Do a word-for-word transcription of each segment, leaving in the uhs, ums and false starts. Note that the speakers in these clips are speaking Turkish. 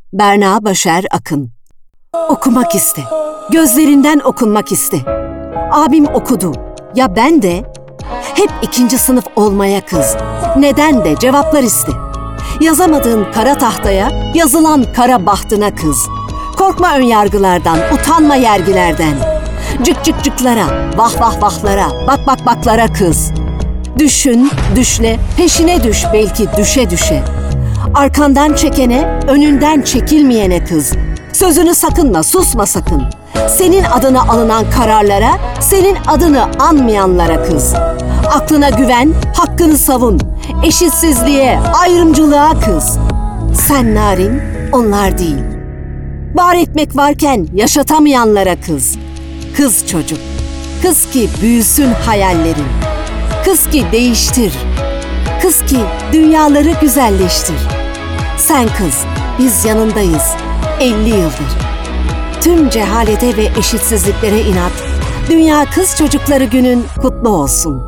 Berna Başer Akın. Okumak iste. Gözlerinden okunmak iste. Abim okudu. Ya ben de? Hep ikinci sınıf olmaya kız. Neden de cevaplar iste. Yazamadığın kara tahtaya, yazılan kara bahtına kız. Korkma önyargılardan, utanma yergilerden. Cık cık cıklara, vah vah vahlara, bak bak baklara kız. Düşün, düşle, peşine düş belki düşe düşe. Arkandan çekene, önünden çekilmeyene kız. Sözünü sakınma, susma sakın. Senin adına alınan kararlara, senin adını anmayanlara kız. Aklına güven, hakkını savun. Eşitsizliğe, ayrımcılığa kız. Sen narin, onlar değil. Var etmek varken yaşatamayanlara kız. Kız çocuk, kız ki büyüsün hayallerin. Kız ki değiştir. Kız ki dünyaları güzelleştir. Sen kız, biz yanındayız. elli yıldır. Tüm cehalete ve eşitsizliklere inat. Dünya Kız Çocukları Günün kutlu olsun.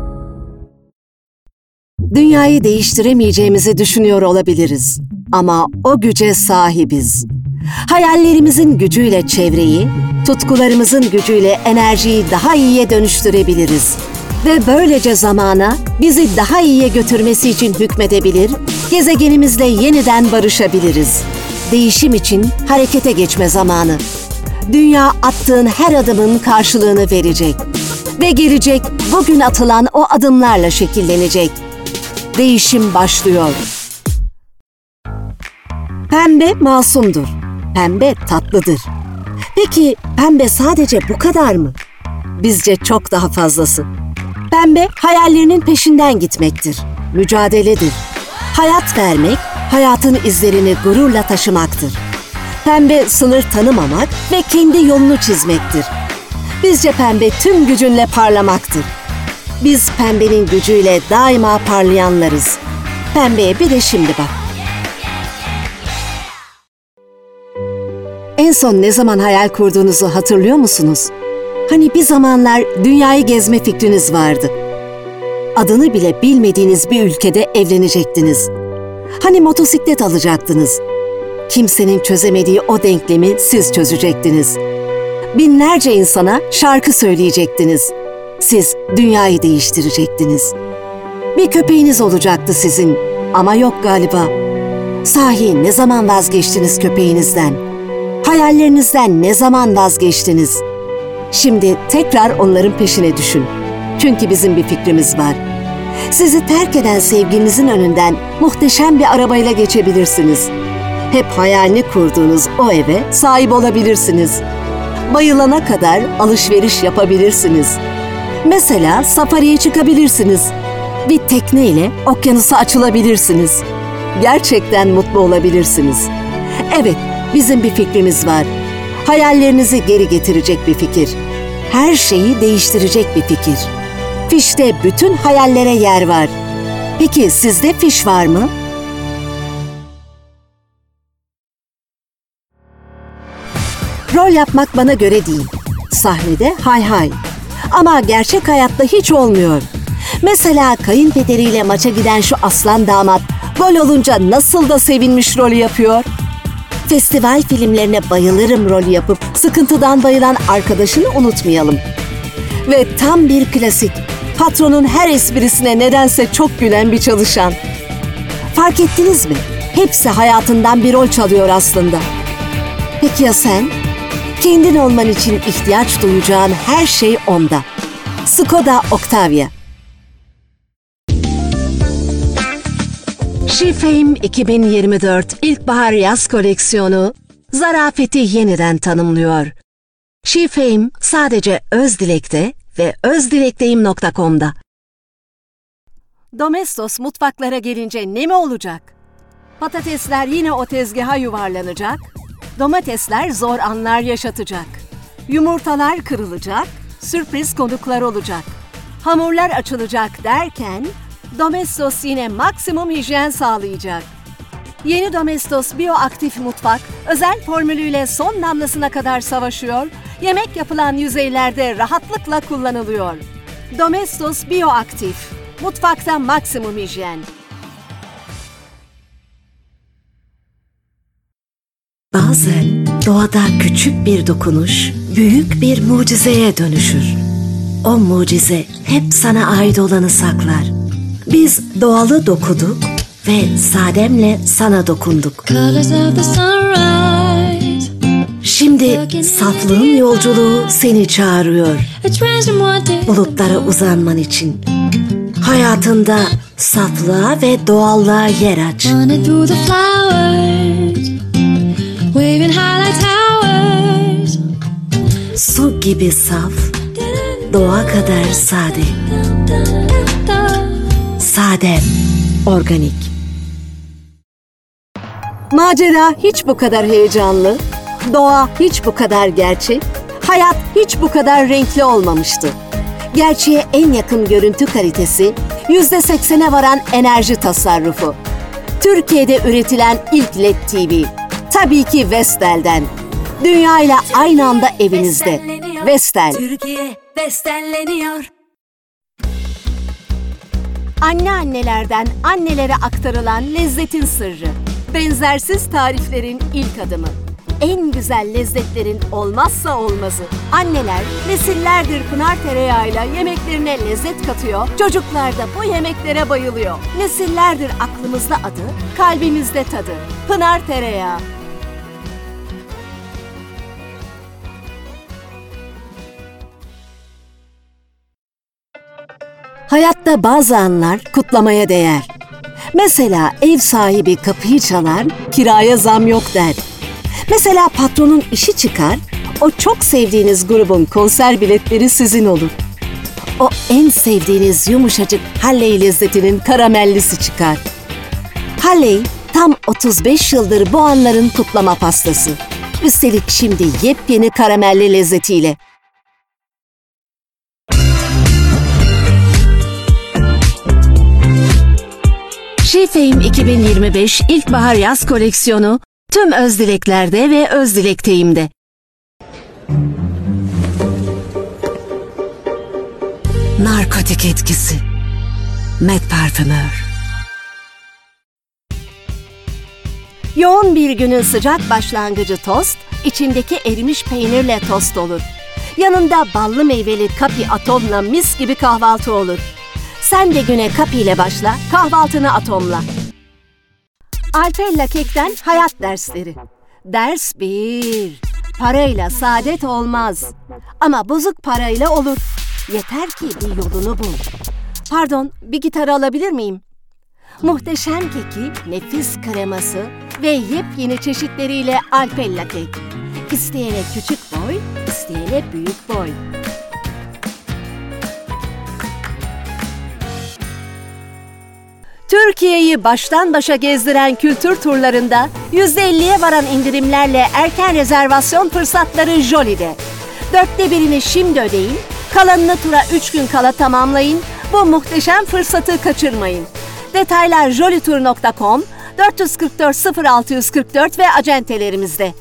Dünyayı değiştiremeyeceğimizi düşünüyor olabiliriz. Ama o güce sahibiz. Hayallerimizin gücüyle çevreyi, tutkularımızın gücüyle enerjiyi daha iyiye dönüştürebiliriz. Ve böylece zamana bizi daha iyiye götürmesi için hükmedebilir, gezegenimizle yeniden barışabiliriz. Değişim için harekete geçme zamanı. Dünya attığın her adımın karşılığını verecek. Ve gelecek bugün atılan o adımlarla şekillenecek. Değişim başlıyor. Pembe masumdur. Pembe tatlıdır. Peki pembe sadece bu kadar mı? Bizce çok daha fazlası. Pembe hayallerinin peşinden gitmektir. Mücadeledir. Hayat vermek, hayatın izlerini gururla taşımaktır. Pembe sınır tanımamak ve kendi yolunu çizmektir. Bizce pembe tüm gücünle parlamaktır. Biz pembenin gücüyle daima parlayanlarız. Pembeye bir de şimdi bak. En son ne zaman hayal kurduğunuzu hatırlıyor musunuz? Hani bir zamanlar dünyayı gezme fikriniz vardı. Adını bile bilmediğiniz bir ülkede evlenecektiniz. Hani motosiklet alacaktınız. Kimsenin çözemediği o denklemi siz çözecektiniz. Binlerce insana şarkı söyleyecektiniz. Siz dünyayı değiştirecektiniz. Bir köpeğiniz olacaktı sizin ama yok galiba. Sahi ne zaman vazgeçtiniz köpeğinizden? Hayallerinizden ne zaman vazgeçtiniz? Şimdi tekrar onların peşine düşün. Çünkü bizim bir fikrimiz var. Sizi terk eden sevgilinizin önünden muhteşem bir arabayla geçebilirsiniz. Hep hayalini kurduğunuz o eve sahip olabilirsiniz. Bayılana kadar alışveriş yapabilirsiniz. Mesela safariye çıkabilirsiniz. Bir tekneyle okyanusa açılabilirsiniz. Gerçekten mutlu olabilirsiniz. Evet, bizim bir fikrimiz var. Hayallerinizi geri getirecek bir fikir. Her şeyi değiştirecek bir fikir. Fişte bütün hayallere yer var. Peki sizde fiş var mı? Rol yapmak bana göre değil. Sahnede hay hay. Ama gerçek hayatta hiç olmuyor. Mesela kayınpederiyle maça giden şu aslan damat gol olunca nasıl da sevinmiş rolü yapıyor. Festival filmlerine bayılırım rolü yapıp sıkıntıdan bayılan arkadaşını unutmayalım. Ve tam bir klasik. Patronun her esprisine nedense çok gülen bir çalışan. Fark ettiniz mi? Hepsi hayatından bir rol çalıyor aslında. Peki ya sen? Kendin olman için ihtiyaç duyacağın her şey onda. Skoda Octavia. She-Fame iki bin yirmi dört İlkbahar Yaz Koleksiyonu zarafeti yeniden tanımlıyor. She-Fame sadece Özdilek'te ve özdilekteyim nokta com'da. Domestos mutfaklara gelince ne mi olacak? Patatesler yine o tezgaha yuvarlanacak, domatesler zor anlar yaşatacak, yumurtalar kırılacak, sürpriz konuklar olacak, hamurlar açılacak derken Domestos yine maksimum hijyen sağlayacak. Yeni Domestos Bioaktif Mutfak özel formülüyle son damlasına kadar savaşıyor, yemek yapılan yüzeylerde rahatlıkla kullanılıyor. Domestos Bioaktif, mutfakta maksimum hijyen. Bazen doğada küçük bir dokunuş büyük bir mucizeye dönüşür. O mucize hep sana ait olanı saklar. Biz doğalı dokuduk ve Sadem'le sana dokunduk. Şimdi saflığın yolculuğu seni çağırıyor. Bulutlara uzanman için. Hayatında saflığa ve doğallığa yer aç. Su gibi saf, doğa kadar sade. Sadem, organik. Macera hiç bu kadar heyecanlı, doğa hiç bu kadar gerçek, hayat hiç bu kadar renkli olmamıştı. Gerçeğe en yakın görüntü kalitesi, yüzde seksene varan enerji tasarrufu. Türkiye'de üretilen ilk L E D T V. Tabii ki Vestel'den. Dünyayla aynı anda evinizde. Vestel. Türkiye bestenleniyor. Anneannelerden annelere aktarılan lezzetin sırrı. Benzersiz tariflerin ilk adımı. En güzel lezzetlerin olmazsa olmazı. Anneler nesillerdir Pınar tereyağıyla yemeklerine lezzet katıyor, çocuklar da bu yemeklere bayılıyor. Nesillerdir aklımızda adı, kalbimizde tadı. Pınar tereyağı. Hayatta bazı anlar kutlamaya değer. Mesela ev sahibi kapıyı çalar, kiraya zam yok der. Mesela patronun işi çıkar, o çok sevdiğiniz grubun konser biletleri sizin olur. O en sevdiğiniz yumuşacık Halley lezzetinin karamellisi çıkar. Halley tam otuz beş yıldır bu anların kutlama pastası. Üstelik şimdi yepyeni karamelli lezzetiyle. Şefeim iki bin yirmi beş İlkbahar Yaz Koleksiyonu tüm Özdileklerde ve Özdilek'teyimde. Narkotik etkisi. Med Parfümör. Yoğun bir günün sıcak başlangıcı tost, içindeki erimiş peynirle tost olur. Yanında ballı meyveli kapi atomla mis gibi kahvaltı olur. Sen de güne kapi ile başla, kahvaltını atomla. Alpella Kek'ten hayat dersleri. Ders bir. Parayla saadet olmaz. Ama bozuk parayla olur. Yeter ki bir yolunu bul. Pardon, bir gitar alabilir miyim? Muhteşem keki, nefis kreması ve yepyeni çeşitleriyle Alpella Kek. İsteyene küçük boy, isteyene büyük boy. Türkiye'yi baştan başa gezdiren kültür turlarında yüzde elliye varan indirimlerle erken rezervasyon fırsatları Jolly'de. Dörtte birini şimdi ödeyin, kalanını tura üç gün kala tamamlayın, bu muhteşem fırsatı kaçırmayın. Detaylar jollytour nokta com, dört kırk dört sıfır altı kırk dört ve acentelerimizde.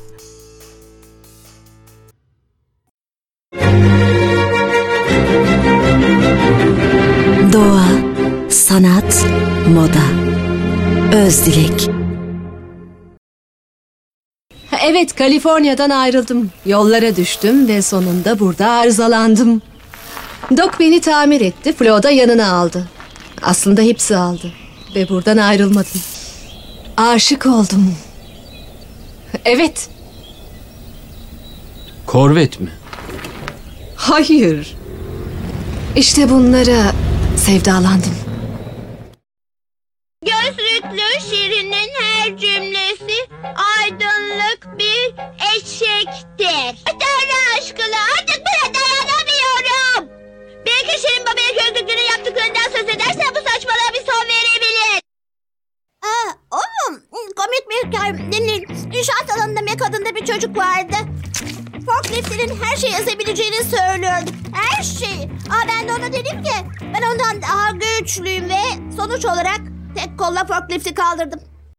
Doğa, sanat, moda. Özdilek. Evet, Kaliforniya'dan ayrıldım. Yollara düştüm ve sonunda burada arızalandım. Doc beni tamir etti, Flo da yanına aldı. Aslında hepsi aldı ve buradan ayrılmadım. Aşık oldum. Evet. Korvet mi? Hayır. İşte bunlara sevdalandım. Gözlüklü Şirin'in her cümlesi aydınlık bir eşektir. Tanrı aşkına artık buna dayanamıyorum. Belki Şirin babaya gözlüklünün yaptıklarından söz edersen bu saçmalığa bir son verebilir. Aa, oğlum komik bir hikaye. Dinleyin. İnşaat alanında Mac adında bir çocuk vardı. Forkliftlerin her şeyi ezebileceğini söylüyordu. Her şeyi. Aa, ben de ona dedim ki ben ondan daha güçlüyüm ve sonuç olarak tek kolla forklifti kaldırdım.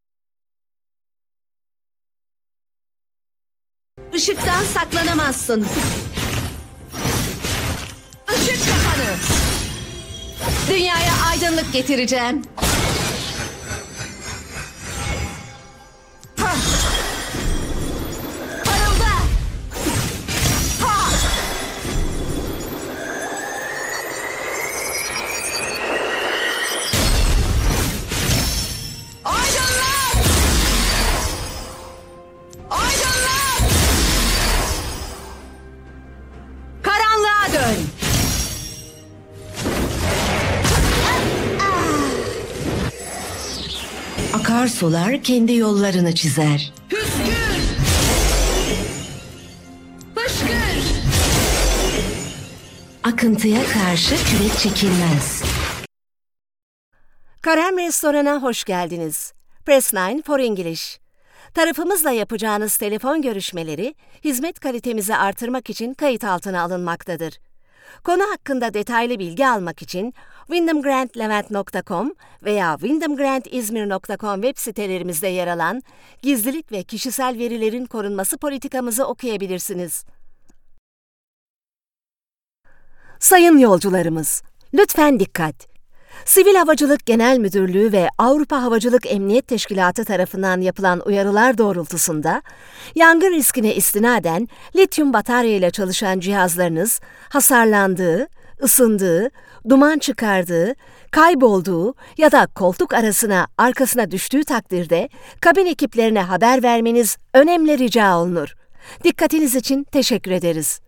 Işıktan saklanamazsın. Işık kafanı. Dünyaya aydınlık getireceğim. Akarsular kendi yollarını çizer. Püskür! Fışkır! Akıntıya karşı kürek çekilmez. Karem Restoran'a hoş geldiniz. Press nine for English. Tarafımızla yapacağınız telefon görüşmeleri, hizmet kalitemizi artırmak için kayıt altına alınmaktadır. Konu hakkında detaylı bilgi almak için wyndham grand levent nokta com veya wyndham grand izmir nokta com web sitelerimizde yer alan gizlilik ve kişisel verilerin korunması politikamızı okuyabilirsiniz. Sayın yolcularımız, lütfen dikkat! Sivil Havacılık Genel Müdürlüğü ve Avrupa Havacılık Emniyet Teşkilatı tarafından yapılan uyarılar doğrultusunda, yangın riskine istinaden lityum batarya ile çalışan cihazlarınız hasarlandığı, ısındığı, duman çıkardığı, kaybolduğu ya da koltuk arasına, arkasına düştüğü takdirde kabin ekiplerine haber vermeniz önemli rica olunur. Dikkatiniz için teşekkür ederiz.